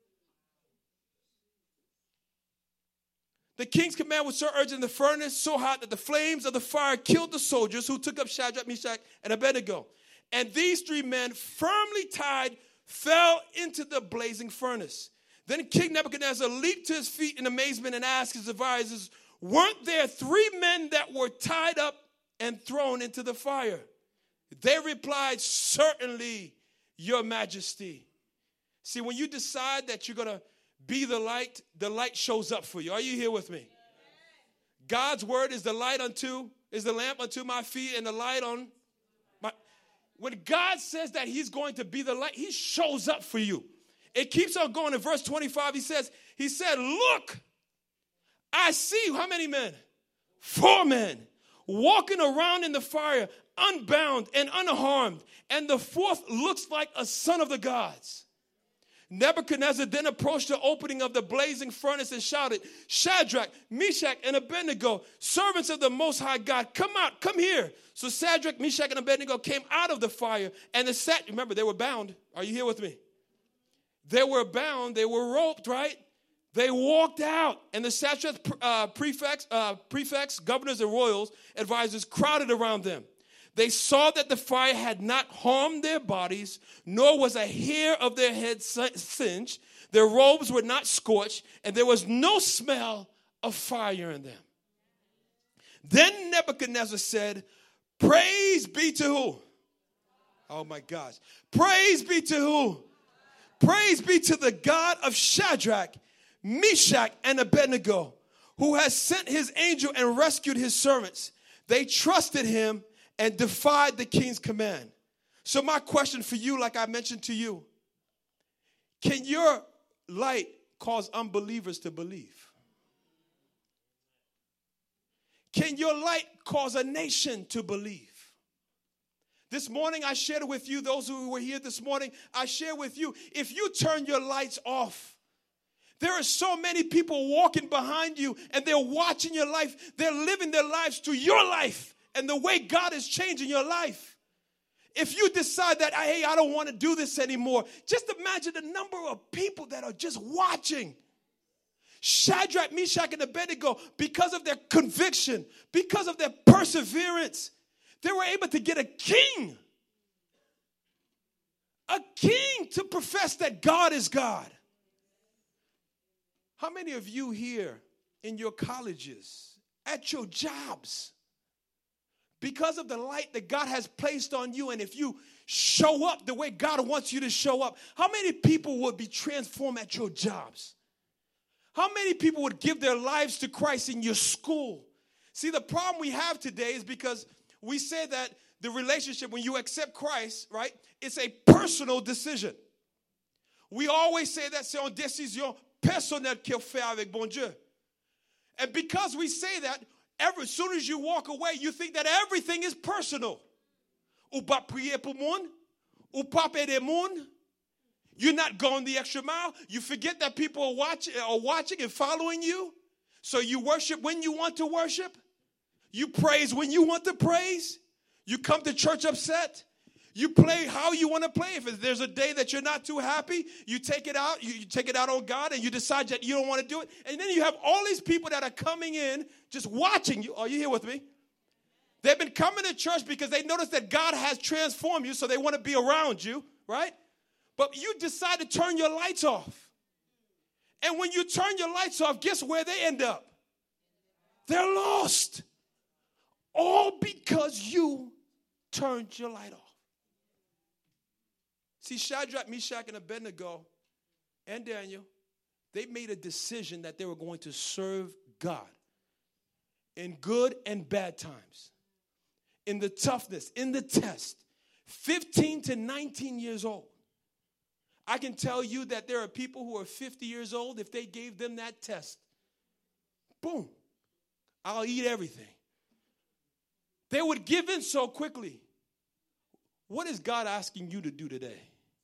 The king's command was so urgent in the furnace, so hot that the flames of the fire killed the soldiers who took up Shadrach, Meshach, and Abednego. And these 3 men, firmly tied, fell into the blazing furnace. Then King Nebuchadnezzar leaped to his feet in amazement and asked his advisors, weren't there 3 men that were tied up and thrown into the fire? They replied, certainly, your majesty. See, when you decide that you're going to be the light shows up for you. Are you here with me? God's word is the lamp unto my feet and the light on my. When God says that he's going to be the light, he shows up for you. It keeps on going. In verse 25, he said, look, I see how many men? 4 men walking around in the fire, unbound and unharmed. And the 4th looks like a son of the gods. Nebuchadnezzar then approached the opening of the blazing furnace and shouted, Shadrach, Meshach, and Abednego, servants of the Most High God, come out, come here. So Shadrach, Meshach, and Abednego came out of the fire. And remember, they were bound. Are you here with me? They were bound. They were roped, right? They walked out. And the satraps, prefects, governors, and royals, advisors crowded around them. They saw that the fire had not harmed their bodies, nor was a hair of their heads singed. Their robes were not scorched, and there was no smell of fire in them. Then Nebuchadnezzar said, praise be to who? Oh my gosh. Praise be to who? Praise be to the God of Shadrach, Meshach, and Abednego, who has sent his angel and rescued his servants. They trusted him and defied the king's command. So my question for you, like I mentioned to you, can your light cause unbelievers to believe? Can your light cause a nation to believe? This morning I shared with you, those who were here this morning, I share with you, if you turn your lights off, there are so many people walking behind you and they're watching your life. They're living their lives through your life and the way God is changing your life. If you decide that, hey, I don't want to do this anymore, just imagine the number of people that are just watching. Shadrach, Meshach, and Abednego, because of their conviction, because of their perseverance, they were able to get a king to profess that God is God. How many of you here in your colleges, at your jobs, because of the light that God has placed on you, and if you show up the way God wants you to show up, how many people would be transformed at your jobs? How many people would give their lives to Christ in your school? See, the problem we have today is because we say that the relationship, when you accept Christ, right, it's a personal decision. We always say that c'est une décision personnelle qu'il fait avec bon Dieu. And because we say that, as soon as you walk away, you think that everything is personal. Ou pas prier pour monde, ou pas aider monde. You're not going the extra mile. You forget that people are watching and following you. So you worship when you want to worship. You praise when you want to praise. You come to church upset. You play how you want to play. If there's a day that you're not too happy, you take it out. You take it out on God, and you decide that you don't want to do it. And then you have all these people that are coming in just watching you. Are you here with me? They've been coming to church because they noticed that God has transformed you, so they want to be around you, right? But you decide to turn your lights off. And when you turn your lights off, guess where they end up? They're lost. All because you turned your light off. See, Shadrach, Meshach, and Abednego, and Daniel, they made a decision that they were going to serve God in good and bad times, in the toughness, in the test. 15 to 19 years old. I can tell you that there are people who are 50 years old. If they gave them that test, boom, I'll eat everything. They would give in so quickly. What is God asking you to do today?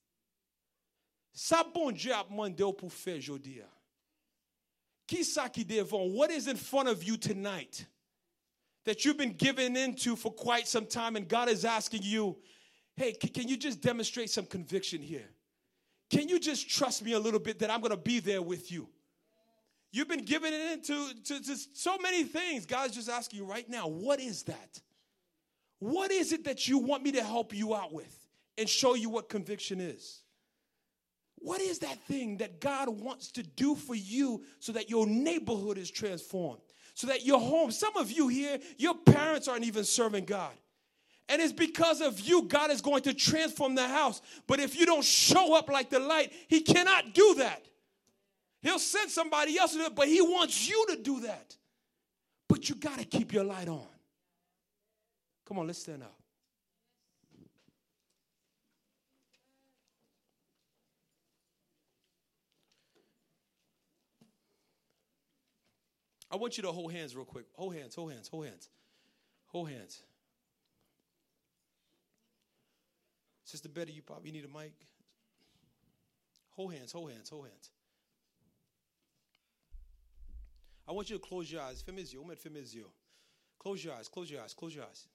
Sa bon Dieu a mandé pour faire aujourd'hui. Qui sa qui devant? What is in front of you tonight that you've been given into for quite some time, and God is asking you, hey, can you just demonstrate some conviction here? Can you just trust me a little bit that I'm going to be there with you? You've been given into to so many things. God's just asking you right now, what is that? What is it that you want me to help you out with and show you what conviction is? What is that thing that God wants to do for you so that your neighborhood is transformed? So that your home, some of you here, your parents aren't even serving God. And it's because of you, God is going to transform the house. But if you don't show up like the light, he cannot do that. He'll send somebody else to do it, but he wants you to do that. But you got to keep your light on. Come on, let's stand up. I want you to hold hands real quick. Hold hands, hold hands, hold hands. Hold hands. Sister Betty, you probably need a mic. Hold hands, hold hands, hold hands. I want you to close your eyes. Close your eyes, close your eyes, close your eyes.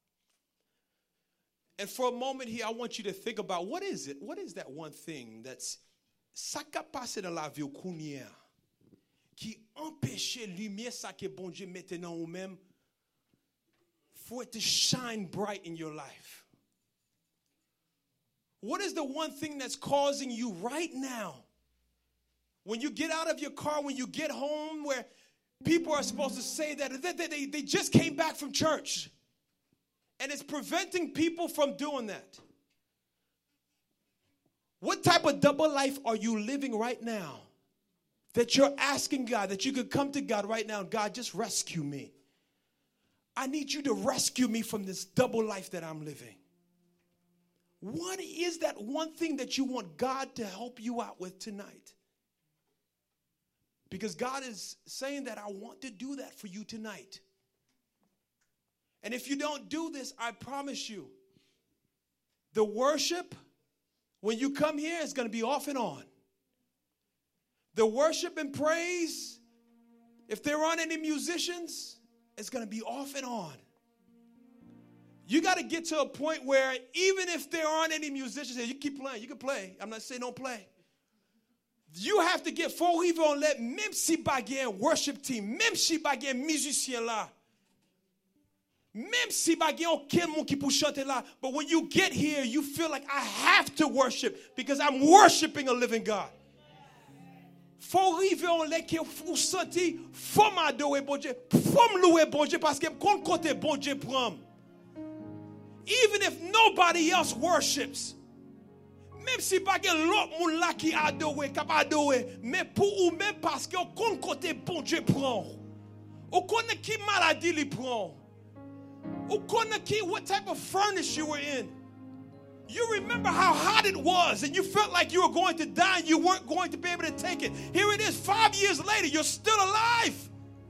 And for a moment here, I want you to think about what is it? What is that one thing that's ça qu'a passé dans la vie au kounia qui empêchait lumière ça que bon Dieu maintenant ou même for it to shine bright in your life? What is the one thing that's causing you right now? When you get out of your car, when you get home, where people are supposed to say that they just came back from church. And it's preventing people from doing that. What type of double life are you living right now that you're asking God, that you could come to God right now, God, just rescue me. I need you to rescue me from this double life that I'm living. What is that one thing that you want God to help you out with tonight? Because God is saying that I want to do that for you tonight. And if you don't do this, I promise you, the worship, when you come here, is going to be off and on. The worship and praise, if there aren't any musicians, it's going to be off and on. You got to get to a point where even if there aren't any musicians here, you keep playing. You can play. I'm not saying don't play. You have to get faut arriver on let même si pas un worship team, même si pas un musicien là, même si pas aucun monde qui peut chanter là, but when you get here, you feel like I have to worship because I'm worshiping a living God. Faut arriver on let que vous sentez, faut m'adorer bon Dieu, faut me louer bon Dieu parce que quand côté bon Dieu prend. Even if nobody else worships. Même si pas gen l'autre moun là qui adore, cap adore, mais pour ou même parce que on côté bon Dieu prend. Ou connaît qui maladie li prend. Ou connaît qui what type of furnace you were in. You remember how hot it was and you felt like you were going to die and you weren't going to be able to take it. Here it is 5 years later, you're still alive.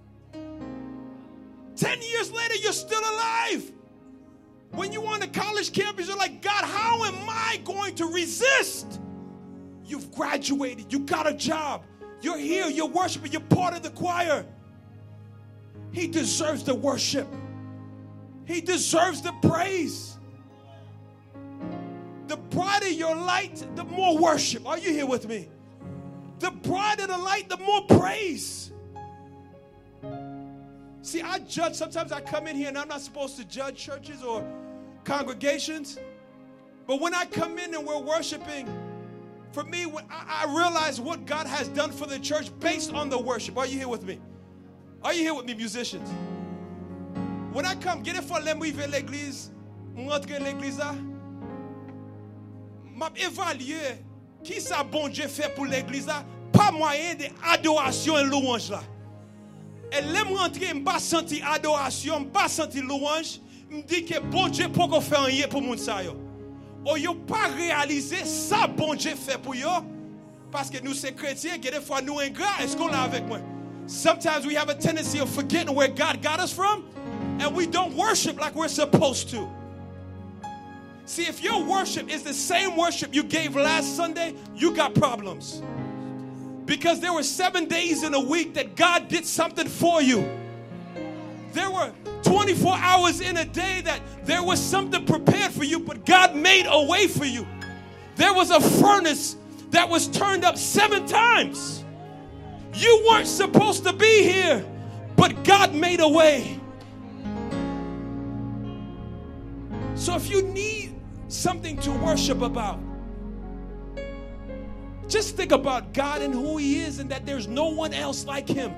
10 years later, you're still alive. When you're on the college campus, you're like, God, how am I going to resist? You've graduated. You got a job. You're here. You're worshiping. You're part of the choir. He deserves the worship. He deserves the praise. The brighter your light, the more worship. Are you here with me? The brighter the light, the more praise. See, I judge. Sometimes I come in here and I'm not supposed to judge churches or congregations. But when I come in and we're worshiping, for me, I realize what God has done for the church based on the worship. Are you here with me? Are you here with me, musicians? When I come, get it for l'aimer l'église, rentrer l'église là, m'a évalué qui ça bon Dieu fait pour l'église là, pas moyen de adoration et louange là. Et l'aime rentrer, m'pas senti adoration, m'pas senti louange, m'dit que bon Dieu pour qu'on fait rien pour moun sa yo. Ou yo pas réaliser ça bon Dieu fait pour yo parce que nous c'est chrétiens, des fois nous ingrats, est-ce qu'on l'a avec moi? Sometimes we have a tendency of forgetting where God got us from and we don't worship like we're supposed to. See, if your worship is the same worship you gave last Sunday, you got problems. Because there were 7 days in a week that God did something for you. There were 24 hours in a day that there was something prepared for you, but God made a way for you. There was a furnace that was turned up 7 times. You weren't supposed to be here, but God made a way. So if you need something to worship about, just think about God and who He is and that there's no one else like Him.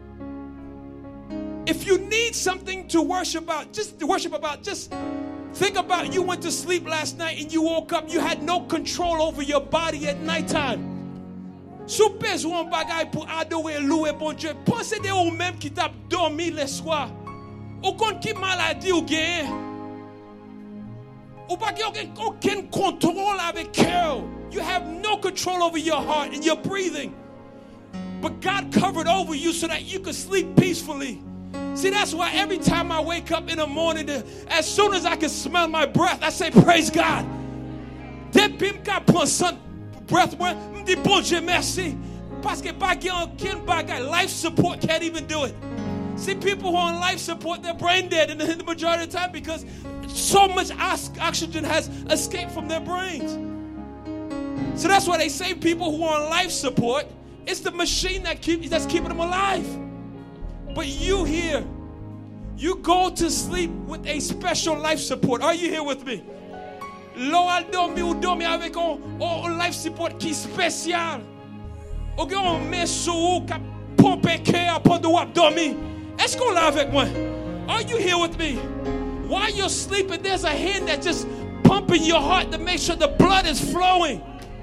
If you need something to worship about, just think about you went to sleep last night and you woke up, you had no control over your body at nighttime. Sou besoin bagay pour adorer, louer bon Dieu. Pensez de ou même qui t'a dormi le soir. Ou kon qui maladie ou gain. Ou pas aucun contrôle avec cœur. You have no control over your heart and your breathing. But God covered over you so that you could sleep peacefully. See, that's why every time I wake up in the morning, as soon as I can smell my breath, I say, praise God. Depuis que je prends breath, je dis, bon Dieu, merci. Parce que life support can't even do it. See, people who are on life support, they're brain dead in the majority of the time because so much oxygen has escaped from their brains. So that's why they say people who are on life support, it's the machine that's keeping them alive. But you here, you go to sleep with a special life support. Are you here with me? L'on a dormi ou dormi avec un life support qui est spécial. Ou qu'on met sous qui pompe cœur pendant qu'on dormi. Est-ce qu'on l'a avec moi? Are you here with me? While you're sleeping, there's a hand that's just pumping your heart to make sure the blood is flowing.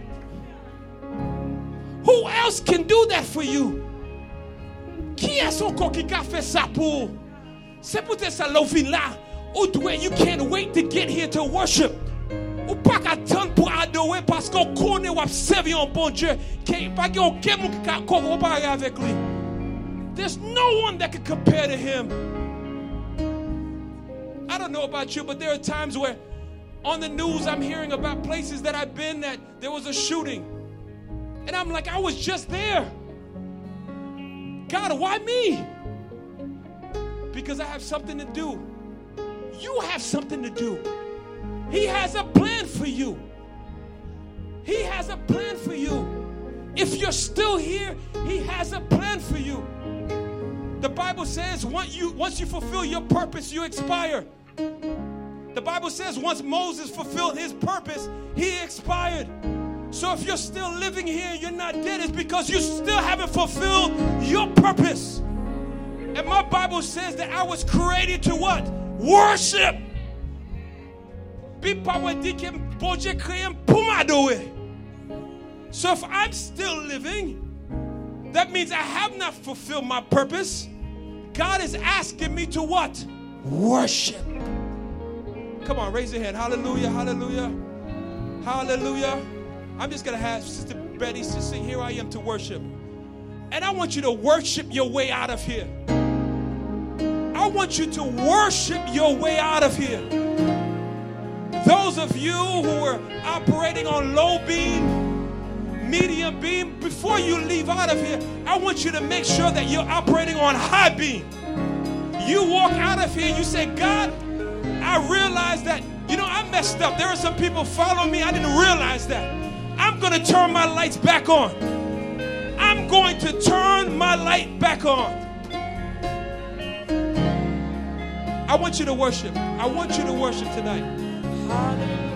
Who else can do that for you? Qui est-ce encore qui a fait ça pour? C'est peut-être ça l'ouvre là. Ou you can't wait to get here to worship. Ou pas attendre pour adorer parce qu'on connaît ou observer un bon Dieu. Pas qu'il y a aucun monde qui peut comparer avec lui. There's no one that can compare to him. I don't know about you, but there are times where on the news I'm hearing about places that I've been that there was a shooting. And I'm like, I was just there. God, why me? Because I have something to do. You have something to do. He has a plan for you. He has a plan for you. If you're still here, he has a plan for you. The Bible says once you fulfill your purpose, you expire. The Bible says once Moses fulfilled his purpose, he expired. So if you're still living here, you're not dead, it's because you still haven't fulfilled your purpose. And my Bible says that I was created to what? Worship. So if I'm still living, that means I have not fulfilled my purpose. God is asking me to what? Worship. Come on, raise your hand. Hallelujah, hallelujah, hallelujah. I'm just going to have Sister Betty to sing, here I am to worship. And I want you to worship your way out of here. I want you to worship your way out of here. Those of you who are operating on low beam, medium beam, before you leave out of here, I want you to make sure that you're operating on high beam. You walk out of here, you say, God, I realize that, I messed up. There are some people following me. I didn't realize that. I'm going to turn my lights back on. I'm going to turn my light back on. I want you to worship. I want you to worship tonight. Hallelujah.